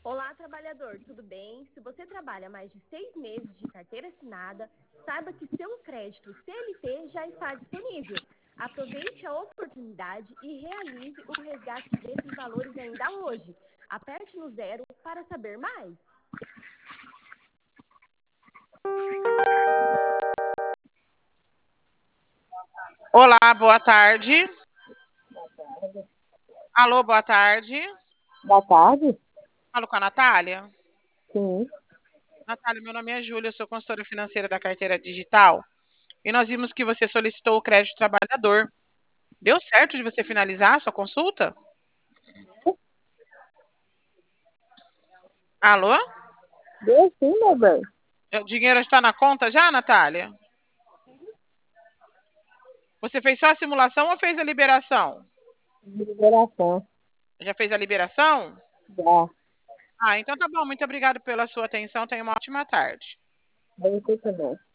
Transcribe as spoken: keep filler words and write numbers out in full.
Olá, trabalhador, tudo bem? Se você trabalha mais de seis meses de carteira assinada, saiba que seu crédito C L T já está disponível. Aproveite a oportunidade e realize o resgate desses valores ainda hoje. Aperte no zero para saber mais. Olá, boa tarde. Alô, boa tarde. Boa tarde. Falo com a Natália. Sim. Natália, meu nome é Júlia, eu sou consultora financeira da carteira digital. E nós vimos que você solicitou o crédito trabalhador. Deu certo de você finalizar a sua consulta? Alô? Deu sim, meu bem. O dinheiro está na conta já, Natália? Você fez só a simulação ou fez a liberação? De liberação. Já fez a liberação? Já. Ah, então tá bom. Muito obrigada pela sua atenção. Tenha uma ótima tarde. Você também.